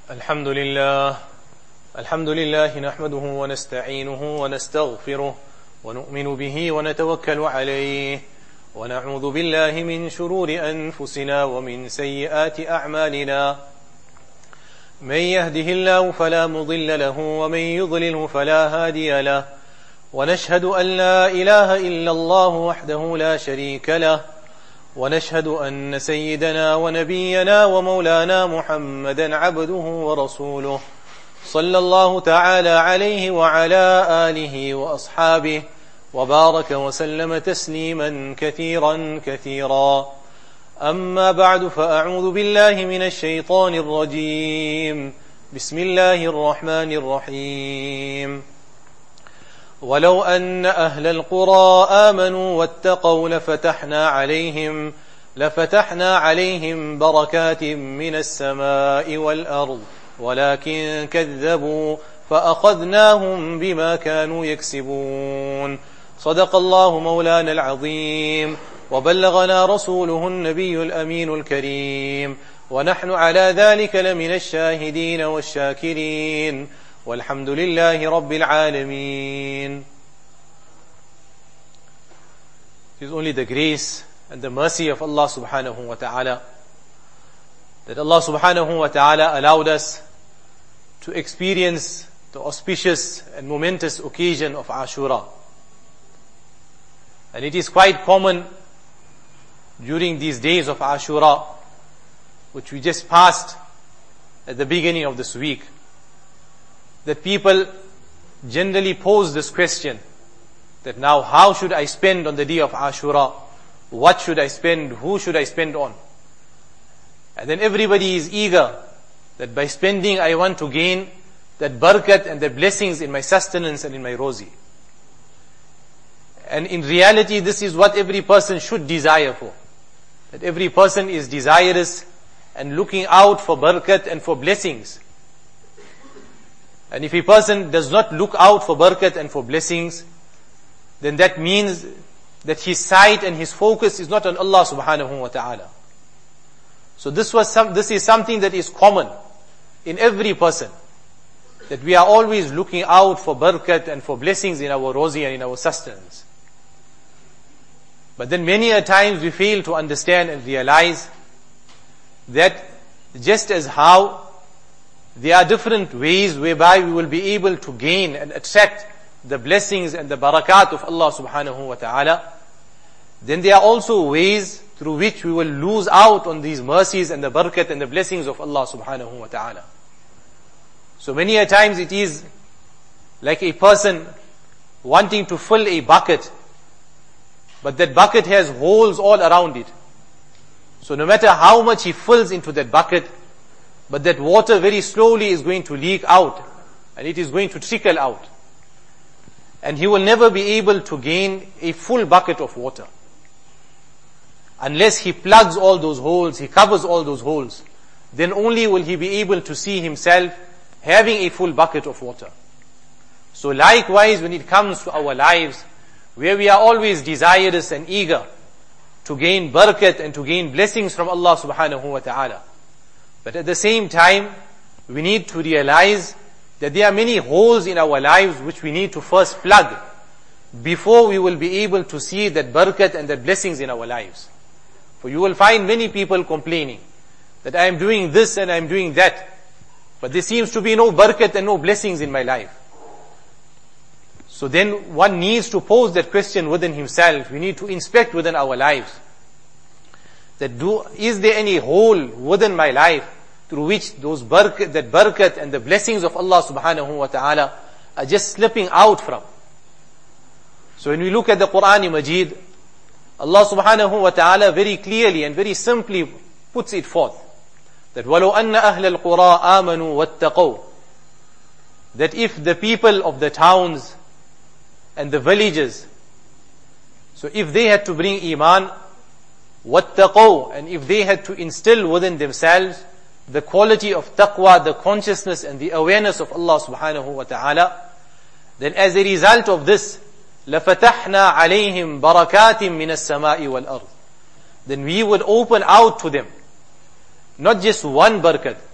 الحمد لله نحمده ونستعينه ونستغفره ونؤمن به ونتوكل عليه ونعوذ بالله من شرور أنفسنا ومن سيئات أعمالنا من يهده الله فلا مضل له ومن يضلله فلا هادي له ونشهد أن لا إله إلا الله وحده لا شريك له ونشهد أن سيدنا ونبينا ومولانا محمدا عبده ورسوله صلى الله تعالى عليه وعلى آله وأصحابه وبارك وسلم تسليما كثيرا كثيرا. أما بعد، فأعوذ بالله من الشيطان الرجيم. بسم الله الرحمن الرحيم. ولو أن أهل القرى آمنوا واتقوا لفتحنا عليهم بركات من السماء والأرض ولكن كذبوا فأخذناهم بما كانوا يكسبون. صدق الله مولانا العظيم وبلغنا رسوله النبي الأمين الكريم، ونحن على ذلك لمن الشاهدين والشاكرين، والحمد لله رب العالمين. It is only the grace and the mercy of Allah subhanahu wa ta'ala that Allah subhanahu wa ta'ala allowed us to experience the auspicious and momentous occasion of Ashura. And it is quite common during these days of Ashura, which we just passed at the beginning of this week, that people generally pose this question, that now how should I spend on the day of Ashura? What should I spend? Who should I spend on? And then everybody is eager that by spending I want to gain that barakat and the blessings in my sustenance and in my rozi. And in reality, this is what every person should desire for. That every person is desirous and looking out for barakat and for blessings. And if a person does not look out for barakat and for blessings, then that means that his sight and his focus is not on Allah subhanahu wa ta'ala. So this is something that is common in every person, that we are always looking out for barakat and for blessings in our rozi and in our sustenance. But then many a times we fail to understand and realize that just as how there are different ways whereby we will be able to gain and attract the blessings and the barakat of Allah subhanahu wa ta'ala, then there are also ways through which we will lose out on these mercies and the barakat and the blessings of Allah subhanahu wa ta'ala. So many a times it is like a person wanting to fill a bucket, but that bucket has holes all around it. So no matter how much he fills into that bucket, but that water very slowly is going to leak out, and it is going to trickle out. And he will never be able to gain a full bucket of water. Unless he plugs all those holes, he covers all those holes, then only will he be able to see himself having a full bucket of water. So likewise, when it comes to our lives, where we are always desirous and eager to gain barakat and to gain blessings from Allah subhanahu wa ta'ala, but at the same time, we need to realize that there are many holes in our lives which we need to first plug before we will be able to see that barakat and that blessings in our lives. For you will find many people complaining that I am doing this and I am doing that, but there seems to be no barakat and no blessings in my life. So then one needs to pose that question within himself. We need to inspect within our lives, that is there any hole within my life through which that barakat and the blessings of Allah subhanahu wa ta'ala are just slipping out from. So when we look at the Quran Majid, Allah subhanahu wa ta'ala very clearly and very simply puts it forth, that وَلَوْ أَنَّ أَهْلَ الْقُرَىٰ آمَنُوا وَاتَّقَوْا, that if the people of the towns and the villages, so if they had to bring iman, وَاتَّقَوْا, and if they had to instill within themselves the quality of taqwa, the consciousness and the awareness of Allah subhanahu wa ta'ala, then as a result of this, لَفَتَحْنَا عَلَيْهِمْ بَرَكَاتٍ مِّنَ السَّمَاءِ وَالْأَرْضِ, then we would open out to them not just one barakat,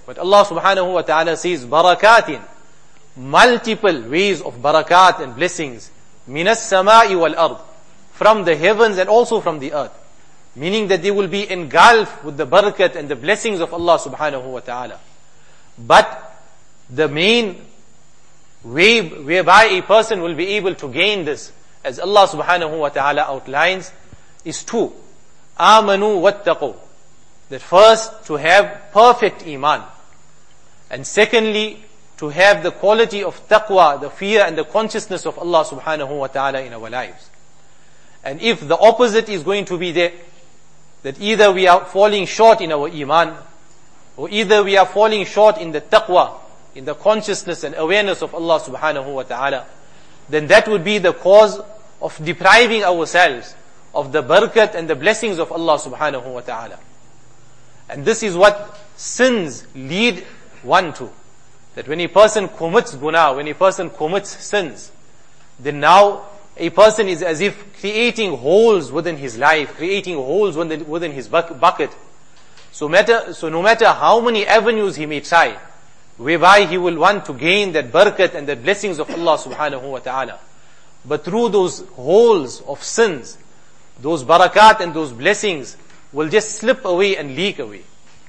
But Allah subhanahu wa ta'ala says, barakatin, multiple ways of barakat and blessings, minas samai wal ard, from the heavens and also from the earth. Meaning that they will be engulfed with the barakat and the blessings of Allah subhanahu wa ta'ala. But the main way whereby a person will be able to gain this, as Allah subhanahu wa ta'ala outlines, is two. Amanu wattaqu. That first, to have perfect iman. And secondly, to have the quality of taqwa, the fear and the consciousness of Allah subhanahu wa ta'ala in our lives. And if the opposite is going to be there, that either we are falling short in our iman, or either we are falling short in the taqwa, in the consciousness and awareness of Allah subhanahu wa ta'ala, then that would be the cause of depriving ourselves of the barakat and the blessings of Allah subhanahu wa ta'ala. And this is what sins lead one to. That when a person commits guna, when a person commits sins, then now a person is as if creating holes within his life, creating holes within his bucket. So no matter how many avenues he may try, whereby he will want to gain that barakat and the blessings of Allah subhanahu wa ta'ala, but through those holes of sins, those barakat and those blessings will just slip away and leak away.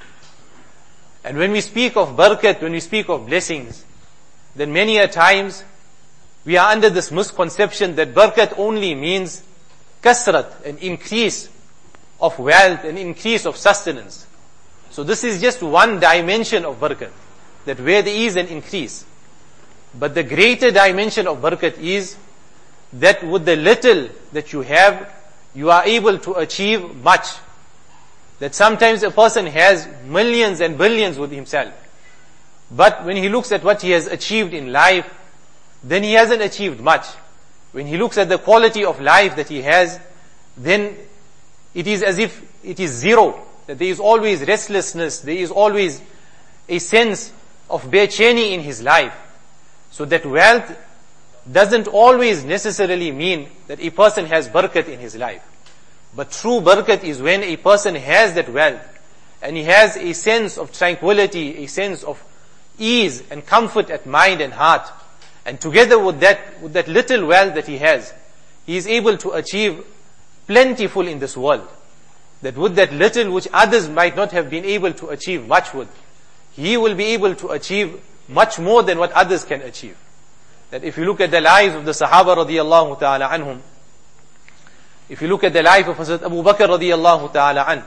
And when we speak of barakat, when we speak of blessings, then many a times we are under this misconception that barakat only means kasrat, an increase of wealth, an increase of sustenance. So this is just one dimension of barakat, that where there is an increase. But the greater dimension of barakat is that with the little that you have, you are able to achieve much. That sometimes a person has millions and billions with himself, but when he looks at what he has achieved in life, then he hasn't achieved much. When he looks at the quality of life that he has, then it is as if it is zero. That there is always restlessness, there is always a sense of becheni in his life. So that wealth doesn't always necessarily mean that a person has barakat in his life. But true barakat is when a person has that wealth, and he has a sense of tranquility, a sense of ease and comfort at mind and heart. And together with that little wealth that he has, he is able to achieve plentiful in this world. That with that little which others might not have been able to achieve much with, he will be able to achieve much more than what others can achieve. That if you look at the lives of the Sahaba radiyallahu ta'ala anhum, if you look at the life of Hazrat Abu Bakr radiyallahu ta'ala an,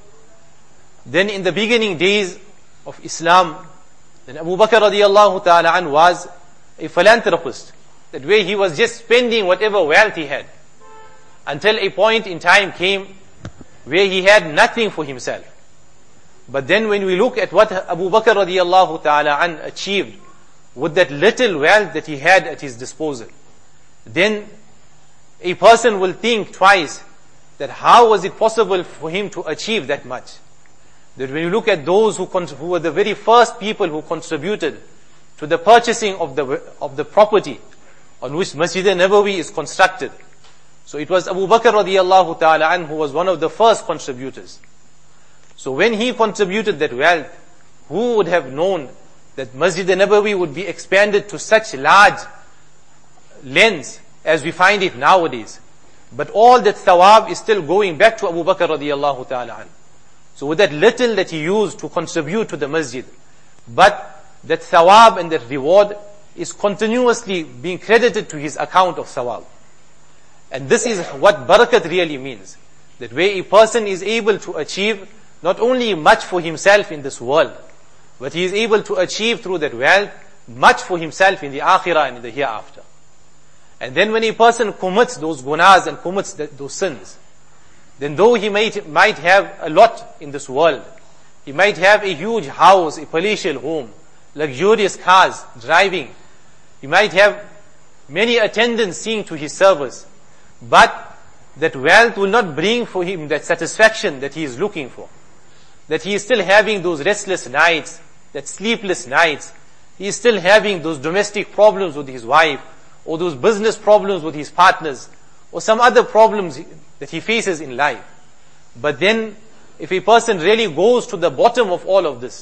then in the beginning days of Islam, then Abu Bakr radiyallahu ta'ala an was a philanthropist. That way he was just spending whatever wealth he had, until a point in time came where he had nothing for himself. But then when we look at what Abu Bakr radiyallahu ta'ala an achieved with that little wealth that he had at his disposal, then a person will think twice that how was it possible for him to achieve that much. That when you look at those who were the very first people who contributed to the purchasing of the property on which Masjid al-Nabawi is constructed, so it was Abu Bakr radiyallahu ta'ala an who was one of the first contributors. So when he contributed that wealth, who would have known that Masjid al-Nabawi would be expanded to such large lengths as we find it nowadays. But all that thawab is still going back to Abu Bakr radiyallahu ta'ala an. So with that little that he used to contribute to the masjid, but that thawab and that reward is continuously being credited to his account of thawab. And this is what barakat really means. That where a person is able to achieve not only much for himself in this world, but he is able to achieve through that wealth much for himself in the akhirah and in the hereafter. And then when a person commits those gunas and commits those sins, then though he might have a lot in this world, he might have a huge house, a palatial home, luxurious cars, driving, he might have many attendants seeing to his service, but that wealth will not bring for him that satisfaction that he is looking for. That he is still having those restless nights, that sleepless nights, he is still having those domestic problems with his wife, or those business problems with his partners, or some other problems that he faces in life. But then, if a person really goes to the bottom of all of this,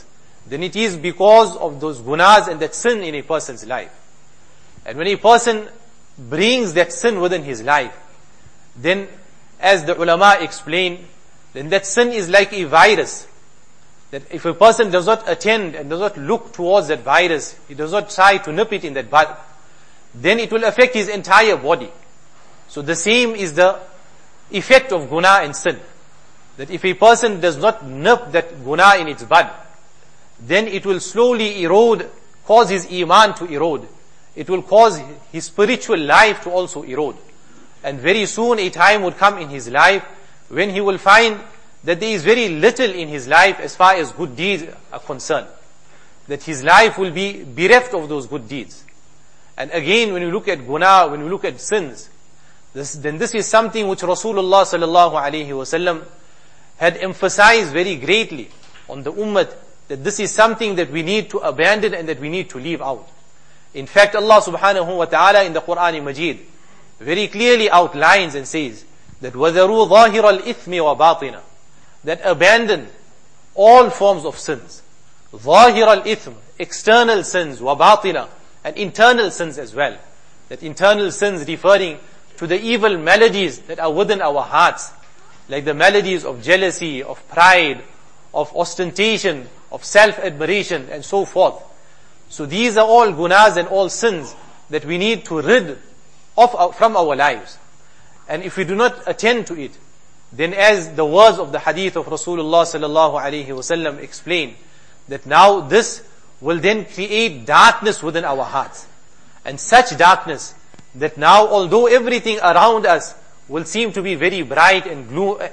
then it is because of those gunas and that sin in a person's life. And when a person brings that sin within his life, then as the ulama explain, then that sin is like a virus. That if a person does not attend and does not look towards that virus, he does not try to nip it in that bud, then it will affect his entire body. So the same is the effect of guna and sin. That if a person does not nip that guna in its bud, then it will slowly erode, cause his iman to erode. It will cause his spiritual life to also erode. And very soon a time would come in his life when he will find that there is very little in his life as far as good deeds are concerned. That his life will be bereft of those good deeds. And again, when we look at guna, when we look at sins, then this is something which Rasulullah sallallahu alaihi wasallam had emphasized very greatly on the ummah, that this is something that we need to abandon and that we need to leave out. In fact, Allah subhanahu wa ta'ala in the Quran Majid very clearly outlines and says that وَذَرُوا ظَاهِرَ الْإِثْمِ وَبَاطِنَ, that abandon all forms of sins. ظَاهِرَ الْإِثْمِ, external sins, وَبَاطِنَ, and internal sins as well. That internal sins referring to the evil maladies that are within our hearts, like the maladies of jealousy, of pride, of ostentation, of self-admiration, and so forth. So these are all gunas and all sins that we need to rid of from our lives. And if we do not attend to it, then as the words of the hadith of Rasulullah sallallahu alaihi wasallam explain, that now this will then create darkness within our hearts. And such darkness that now, although everything around us will seem to be very bright and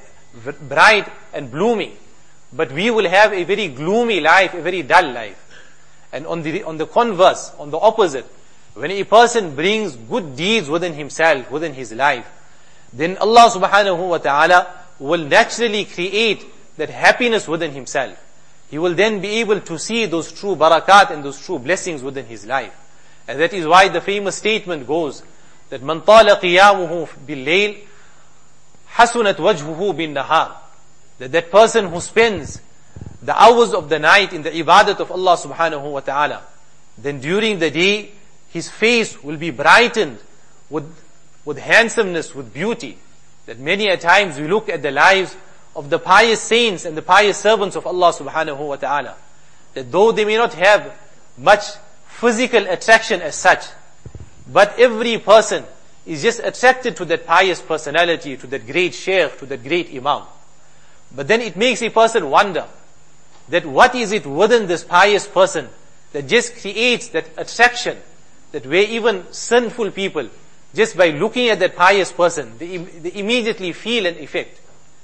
blooming, but we will have a very gloomy life, a very dull life. And on the converse, on the opposite, when a person brings good deeds within himself, within his life, then Allah subhanahu wa ta'ala will naturally create that happiness within himself. He will then be able to see those true barakat and those true blessings within his life. And that is why the famous statement goes, that man tala qiyamuhu bil-layl hasunat wajhuhu bin-nahar. That person who spends the hours of the night in the ibadat of Allah subhanahu wa ta'ala, then during the day, his face will be brightened with handsomeness, with beauty. That many a times we look at the lives of the pious saints and the pious servants of Allah subhanahu wa ta'ala, that though they may not have much physical attraction as such, but every person is just attracted to that pious personality, to that great shaykh, to that great imam. But then it makes a person wonder that what is it within this pious person that just creates that attraction, that where even sinful people, just by looking at that pious person, they immediately feel an effect.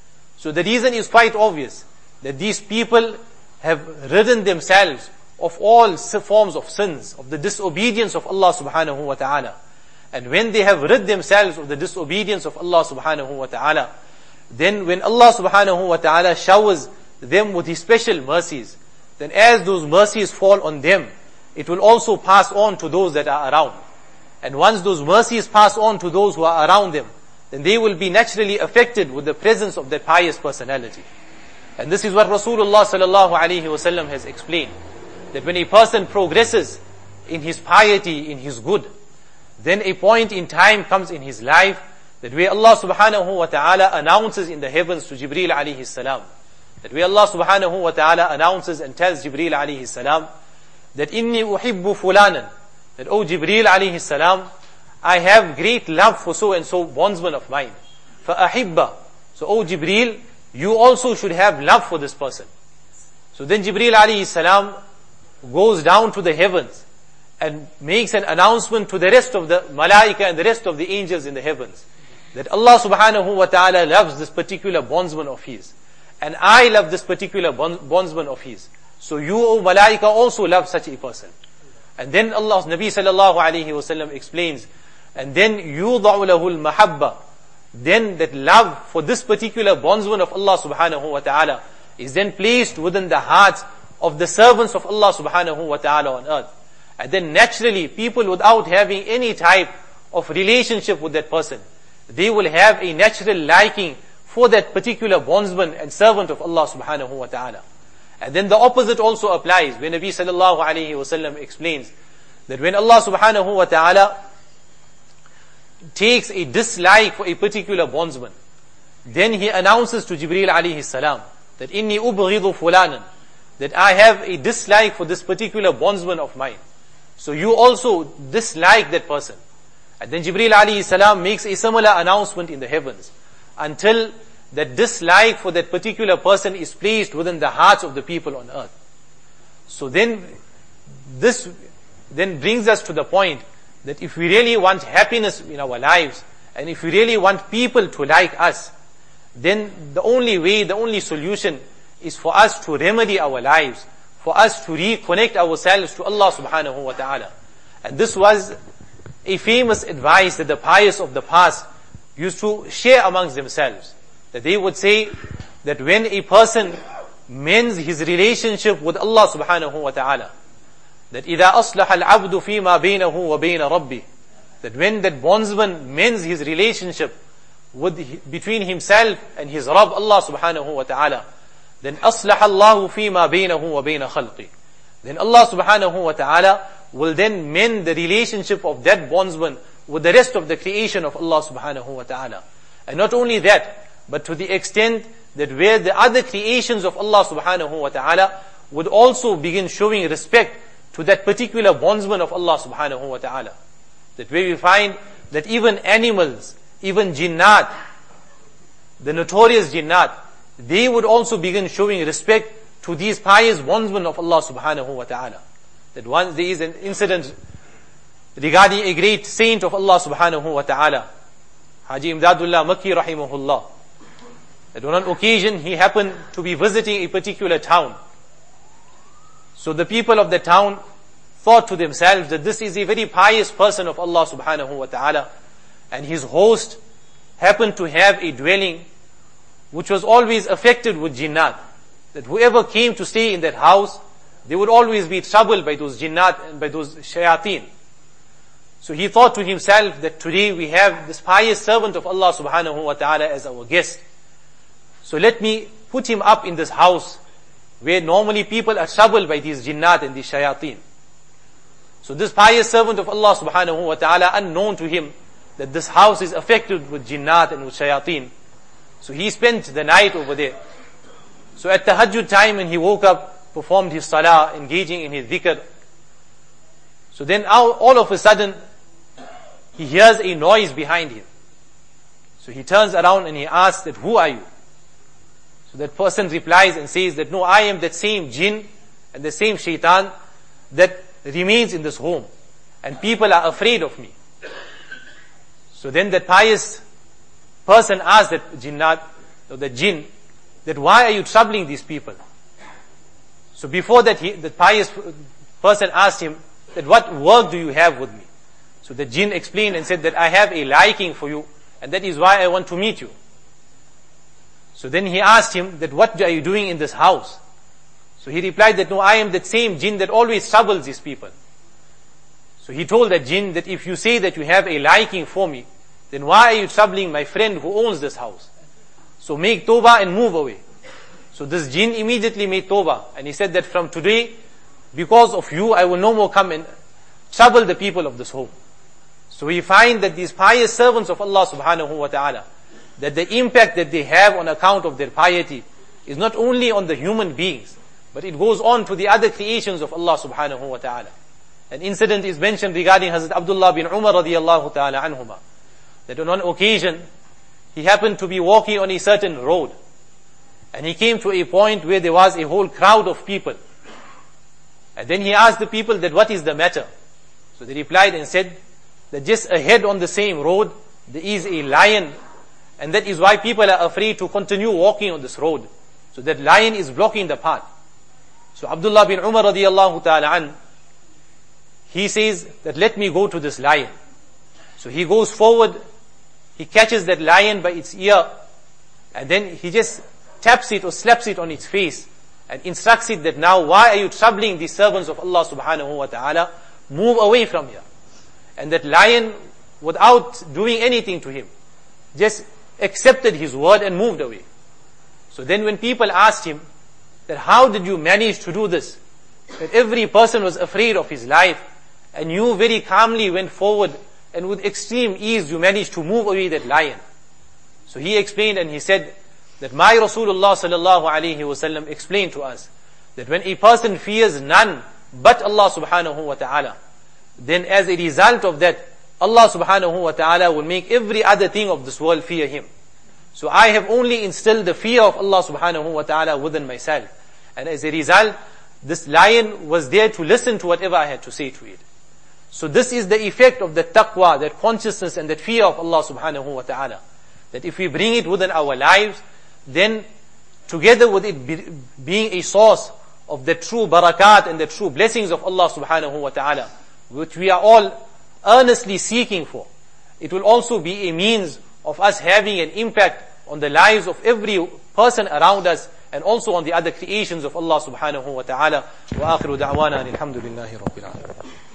So the reason is quite obvious, that these people have ridden themselves of all forms of sins, of the disobedience of Allah subhanahu wa ta'ala. And when they have rid themselves of the disobedience of Allah subhanahu wa ta'ala, then when Allah subhanahu wa ta'ala showers them with His special mercies, then as those mercies fall on them, it will also pass on to those that are around. And once those mercies pass on to those who are around them, then they will be naturally affected with the presence of that pious personality. And this is what Rasulullah sallallahu alaihi wasallam has explained, that when a person progresses in his piety, in his good, then a point in time comes in his life that where Allah subhanahu wa ta'ala announces in the heavens to Jibreel alayhi salam, that where Allah subhanahu wa ta'ala announces and tells Jibreel alayhi salam that inni uhibbu fulanan, that O Jibreel alayhi salam, I have great love for so and so bondsman of mine. فَأَحِبَّ, so O Jibreel, you also should have love for this person. So then Jibreel alayhi salam goes down to the heavens and makes an announcement to the rest of the malaika and the rest of the angels in the heavens, that Allah subhanahu wa ta'ala loves this particular bondsman of his, and I love this particular bondsman of his. So you, O malaika, also love such a person. And then Allah, Nabi sallallahu alayhi wa sallam explains, and then يُوضَعُ لَهُ الْمَحَبَّةِ, then that love for this particular bondsman of Allah subhanahu wa ta'ala is then placed within the hearts of the servants of Allah subhanahu wa ta'ala on earth. And then naturally, people without having any type of relationship with that person, they will have a natural liking for that particular bondsman and servant of Allah subhanahu wa ta'ala. And then the opposite also applies, when Nabi sallallahu alayhi wasallam explains that when Allah subhanahu wa ta'ala takes a dislike for a particular bondsman, then He announces to Jibreel alayhi salam that inni ubghidu fulanan, that I have a dislike for this particular bondsman of mine. So you also dislike that person. And then Jibreel alayhi salam makes a similar announcement in the heavens, until that dislike for that particular person is placed within the hearts of the people on earth. So then, this then brings us to the point that if we really want happiness in our lives, and if we really want people to like us, then the only way, the only solution is for us to remedy our lives, for us to reconnect ourselves to Allah subhanahu wa ta'ala. And this was a famous advice that the pious of the past used to share amongst themselves. That they would say that when a person mends his relationship with Allah subhanahu wa ta'ala, that إِذَا أَصْلَحَ الْعَبْدُ فِي مَا بَيْنَهُ وَبَيْنَ رَبِّهِ, that when that bondsman mends his relationship between himself and his Rabb, Allah subhanahu wa ta'ala, then أَصْلَحَ اللَّهُ فِي مَا بَيْنَهُ وَبَيْنَ خَلْقِهِ, then Allah subhanahu wa ta'ala will then mend the relationship of that bondsman with the rest of the creation of Allah subhanahu wa ta'ala. And not only that, but to the extent that where the other creations of Allah subhanahu wa ta'ala would also begin showing respect to that particular bondsman of Allah subhanahu wa ta'ala. That where we find that even animals, even jinnat, the notorious jinnat, they would also begin showing respect to these pious bondsmen of Allah subhanahu wa ta'ala. That once there is an incident regarding a great saint of Allah subhanahu wa ta'ala, Haji Imdadullah Makki rahimahullah, that on an occasion he happened to be visiting a particular town. So the people of the town thought to themselves that this is a very pious person of Allah subhanahu wa ta'ala, and his host happened to have a dwelling which was always affected with jinnat. That whoever came to stay in that house, they would always be troubled by those jinnat and by those shayateen. So he thought to himself that today we have this pious servant of Allah subhanahu wa ta'ala as our guest. So let me put him up in this house where normally people are troubled by these jinnat and these shayateen. So this pious servant of Allah subhanahu wa ta'ala, unknown to him that this house is affected with jinnat and with shayateen, so he spent the night over there. So at tahajjud time when he woke up, performed his salah, engaging in his dhikr. So then all of a sudden, he hears a noise behind him. So he turns around and he asks that, who are you? So that person replies and says that, no, I am that same jinn and the same shaitan that remains in this home, and people are afraid of me. So then that pious person asked that jinnat, or the jinn, that why are you troubling these people? So before that, the pious person asked him that what work do you have with me? So the jinn explained and said that I have a liking for you, and that is why I want to meet you. So then he asked him that what are you doing in this house? So he replied that no, I am that same jinn that always troubles these people. So he told that jinn that if you say that you have a liking for me, then why are you troubling my friend who owns this house? So make tawbah and move away. So this jinn immediately made tawbah, and he said that from today, because of you, I will no more come and trouble the people of this home. So we find that these pious servants of Allah subhanahu wa ta'ala, that the impact that they have on account of their piety is not only on the human beings, but it goes on to the other creations of Allah subhanahu wa ta'ala. An incident is mentioned regarding Hazrat Abdullah bin Umar radiyallahu ta'ala anhuma, that on one occasion, he happened to be walking on a certain road, and he came to a point where there was a whole crowd of people. And then he asked the people that what is the matter? So they replied and said that just ahead on the same road, there is a lion, and that is why people are afraid to continue walking on this road. So that lion is blocking the path. So Abdullah bin Umar radiyallahu ta'ala an, he says that let me go to this lion. So he goes forward, he catches that lion by its ear, and then he just taps it or slaps it on its face, and instructs it that now why are you troubling the servants of Allah subhanahu wa ta'ala? Move away from here. And that lion, without doing anything to him, just accepted his word and moved away. So then when people asked him that how did you manage to do this? That every person was afraid of his life, and you very calmly went forward, and with extreme ease you managed to move away that lion. So he explained, and he said that my Rasulullah sallallahu alaihi wasallam explained to us that when a person fears none but Allah subhanahu wa ta'ala, then as a result of that, Allah subhanahu wa ta'ala will make every other thing of this world fear Him. So I have only instilled the fear of Allah subhanahu wa ta'ala within myself. And as a result, this lion was there to listen to whatever I had to say to it. So this is the effect of the taqwa, that consciousness and that fear of Allah subhanahu wa ta'ala. That if we bring it within our lives, then together with it being a source of the true barakat and the true blessings of Allah subhanahu wa ta'ala, which we are all earnestly seeking for, it will also be a means of us having an impact on the lives of every person around us, and also on the other creations of Allah subhanahu wa ta'ala. Wa akhiru da'wana alhamdulillahi rabbil alamin.